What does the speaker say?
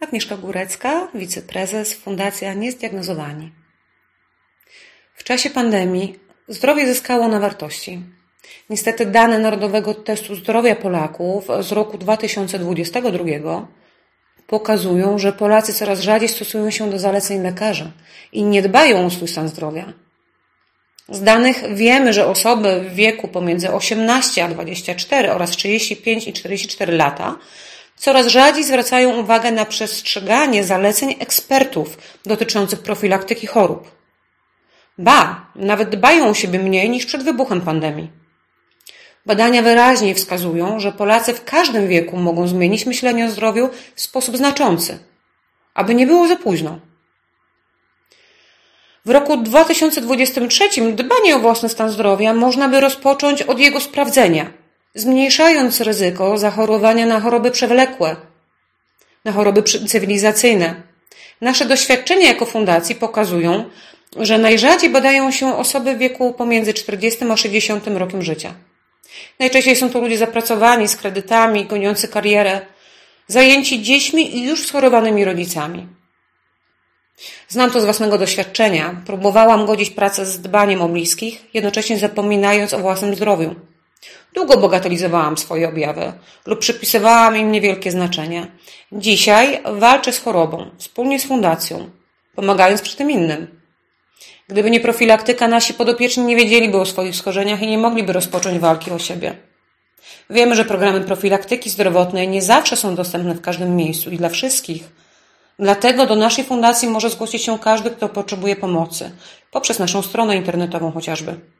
Agnieszka Górecka, wiceprezes Fundacja Niezdiagnozowani. W czasie pandemii zdrowie zyskało na wartości. Niestety dane Narodowego Testu Zdrowia Polaków z roku 2022 pokazują, że Polacy coraz rzadziej stosują się do zaleceń lekarzy i nie dbają o swój stan zdrowia. Z danych wiemy, że osoby w wieku pomiędzy 18 a 24 oraz 35 i 44 lata coraz rzadziej zwracają uwagę na przestrzeganie zaleceń ekspertów dotyczących profilaktyki chorób. Ba, nawet dbają o siebie mniej niż przed wybuchem pandemii. Badania wyraźnie wskazują, że Polacy w każdym wieku mogą zmienić myślenie o zdrowiu w sposób znaczący, aby nie było za późno. W roku 2023 dbanie o własny stan zdrowia można by rozpocząć od jego sprawdzenia, zmniejszając ryzyko zachorowania na choroby przewlekłe, na choroby cywilizacyjne. Nasze doświadczenia jako fundacji pokazują, że najrzadziej badają się osoby w wieku pomiędzy 40 a 60 rokiem życia. Najczęściej są to ludzie zapracowani, z kredytami, goniący karierę, zajęci dziećmi i już schorowanymi rodzicami. Znam to z własnego doświadczenia. Próbowałam godzić pracę z dbaniem o bliskich, jednocześnie zapominając o własnym zdrowiu. Długo bagatelizowałam swoje objawy lub przypisywałam im niewielkie znaczenie. Dzisiaj walczę z chorobą, wspólnie z fundacją, pomagając przy tym innym. Gdyby nie profilaktyka, nasi podopieczni nie wiedzieliby o swoich schorzeniach i nie mogliby rozpocząć walki o siebie. Wiemy, że programy profilaktyki zdrowotnej nie zawsze są dostępne w każdym miejscu i dla wszystkich. Dlatego do naszej fundacji może zgłosić się każdy, kto potrzebuje pomocy, poprzez naszą stronę internetową chociażby.